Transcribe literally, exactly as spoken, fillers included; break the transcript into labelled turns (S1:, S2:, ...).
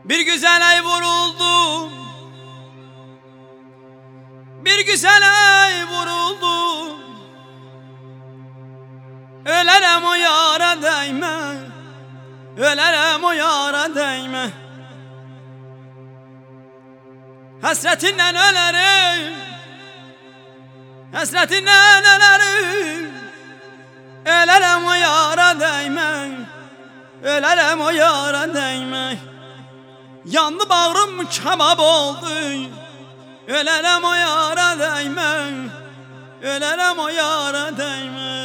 S1: Bir güzel ay vuruldu, bir güzel ay vuruldu. Ölerem o yara değme, ölerem o yara değme. Hasretinden ölerim, hasretinden ölerim. Ölerem o yara değme, ölerem o yara değme. Yandı bağrım kebap oldu, ölerem o yara değme, ölerem o yara değme.